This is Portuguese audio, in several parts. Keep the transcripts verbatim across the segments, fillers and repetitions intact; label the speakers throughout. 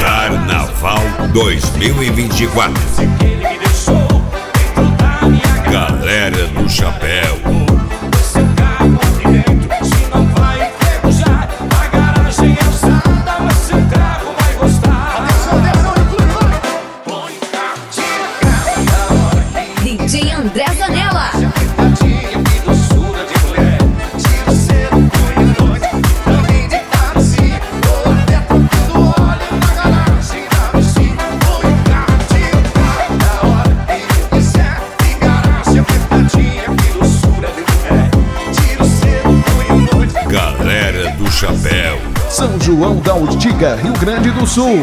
Speaker 1: Carnaval dois mil e vinte e quatro. Galera do Chapéu.
Speaker 2: D J André Zanella.
Speaker 1: Galera do Chapéu.
Speaker 3: São João da Urtiga, Rio Grande do Sul.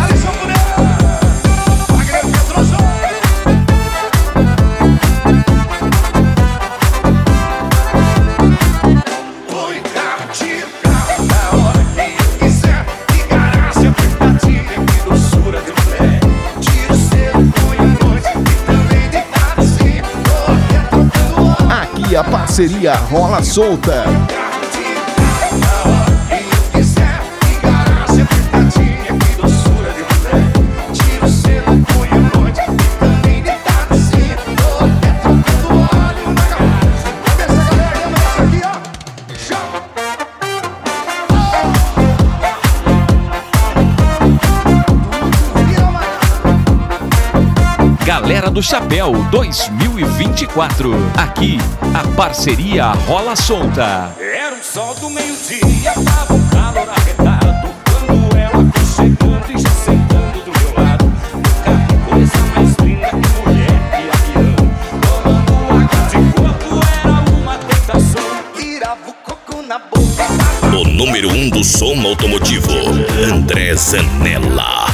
Speaker 3: Aqui a parceria rola solta.
Speaker 4: Galera do Chapéu dois mil e vinte e quatro. Aqui, a parceria rola solta.
Speaker 5: Era um sol do meio-dia, tava um calor arretado, quando ela foi chegando e já sentando do meu lado. Nunca vi coisa mais linda que mulher e avião. Rolando água de coco era uma tentação. Tirava o coco na boca.
Speaker 1: O número um do som automotivo, André Zanella.